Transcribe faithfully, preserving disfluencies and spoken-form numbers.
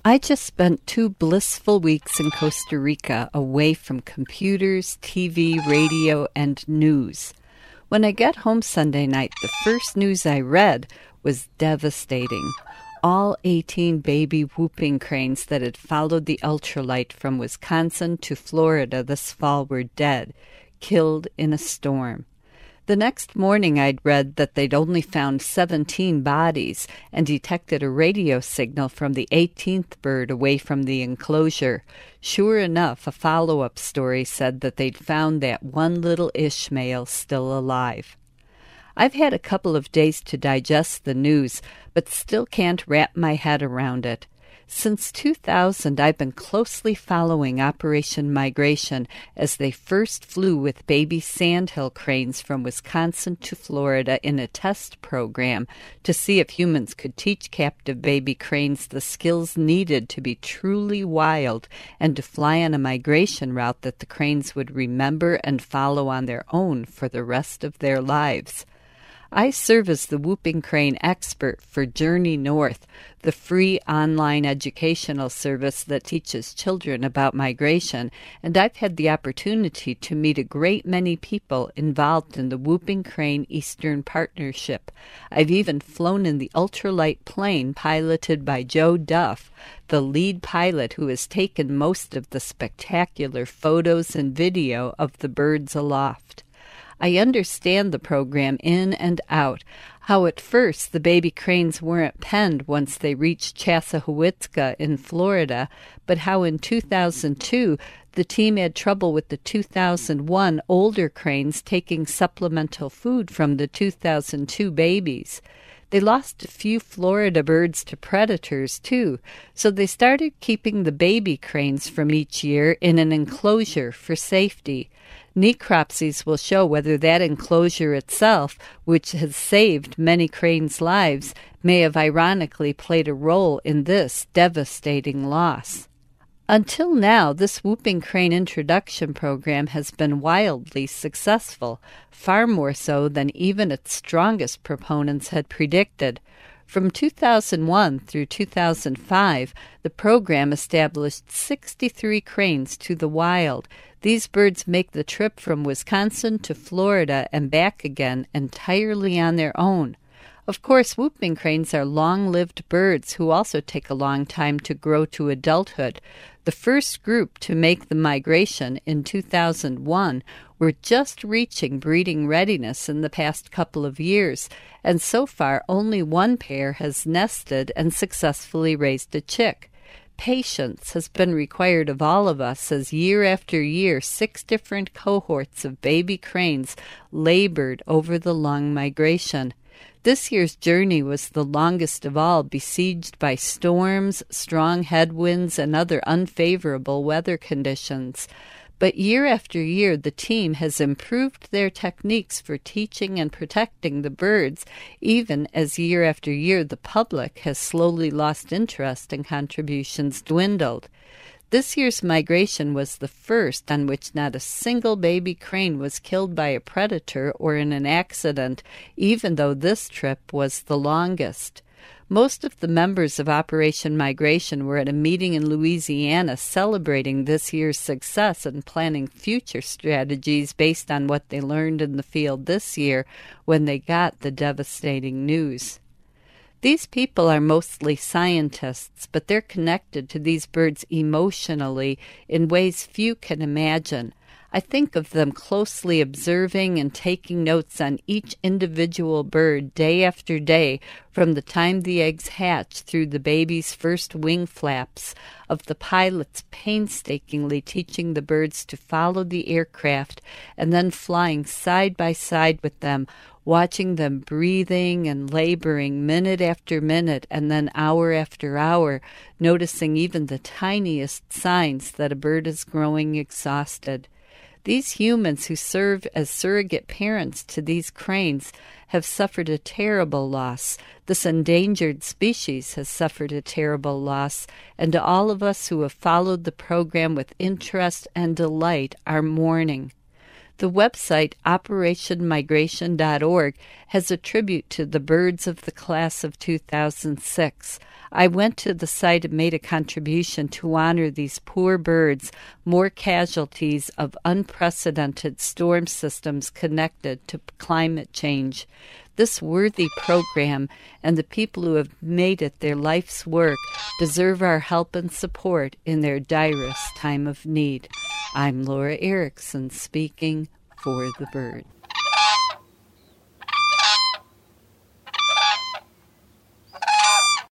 I just spent two blissful weeks in Costa Rica away from computers, T V, radio, and news. When I got home Sunday night, the first news I read was devastating. All eighteen baby whooping cranes that had followed the ultralight from Wisconsin to Florida this fall were dead, killed in a storm. The next morning I'd read that they'd only found seventeen bodies and detected a radio signal from the eighteenth bird away from the enclosure. Sure enough, a follow-up story said that they'd found that one little Ishmael still alive. I've had a couple of days to digest the news, but still can't wrap my head around it. Since two thousand, I've been closely following Operation Migration as they first flew with baby sandhill cranes from Wisconsin to Florida in a test program to see if humans could teach captive baby cranes the skills needed to be truly wild and to fly on a migration route that the cranes would remember and follow on their own for the rest of their lives. I serve as the whooping crane expert for Journey North, the free online educational service that teaches children about migration, and I've had the opportunity to meet a great many people involved in the Whooping Crane Eastern Partnership. I've even flown in the ultralight plane piloted by Joe Duff, the lead pilot who has taken most of the spectacular photos and video of the birds aloft. I understand the program in and out, how at first the baby cranes weren't penned once they reached Chassahowitzka in Florida, but how in two thousand two the team had trouble with the two thousand one older cranes taking supplemental food from the two thousand two babies. They lost a few Florida birds to predators, too, so they started keeping the baby cranes from each year in an enclosure for safety. Necropsies will show whether that enclosure itself, which has saved many cranes' lives, may have ironically played a role in this devastating loss. Until now, this whooping crane introduction program has been wildly successful, far more so than even its strongest proponents had predicted. From two thousand one through two thousand five, the program established sixty-three cranes to the wild. These birds make the trip from Wisconsin to Florida and back again entirely on their own. Of course, whooping cranes are long-lived birds who also take a long time to grow to adulthood. The first group to make the migration in two thousand one were just reaching breeding readiness in the past couple of years, and so far only one pair has nested and successfully raised a chick. Patience has been required of all of us as year after year six different cohorts of baby cranes labored over the long migration. This year's journey was the longest of all, besieged by storms, strong headwinds, and other unfavorable weather conditions. But year after year, the team has improved their techniques for teaching and protecting the birds, even as year after year the public has slowly lost interest and contributions dwindled. This year's migration was the first on which not a single baby crane was killed by a predator or in an accident, even though this trip was the longest. Most of the members of Operation Migration were at a meeting in Louisiana celebrating this year's success and planning future strategies based on what they learned in the field this year when they got the devastating news. These people are mostly scientists, but they're connected to these birds emotionally in ways few can imagine. I think of them closely observing and taking notes on each individual bird day after day, from the time the eggs hatch through the baby's first wing flaps, of the pilots painstakingly teaching the birds to follow the aircraft and then flying side by side with them, watching them breathing and laboring minute after minute and then hour after hour, noticing even the tiniest signs that a bird is growing exhausted. These humans who serve as surrogate parents to these cranes have suffered a terrible loss. This endangered species has suffered a terrible loss, and to all of us who have followed the program with interest and delight are mourning. The website operation migration dot org has a tribute to the birds of the class of two thousand six. I went to the site and made a contribution to honor these poor birds, more casualties of unprecedented storm systems connected to climate change. This worthy program and the people who have made it their life's work deserve our help and support in their direst time of need. I'm Laura Erickson speaking for the bird.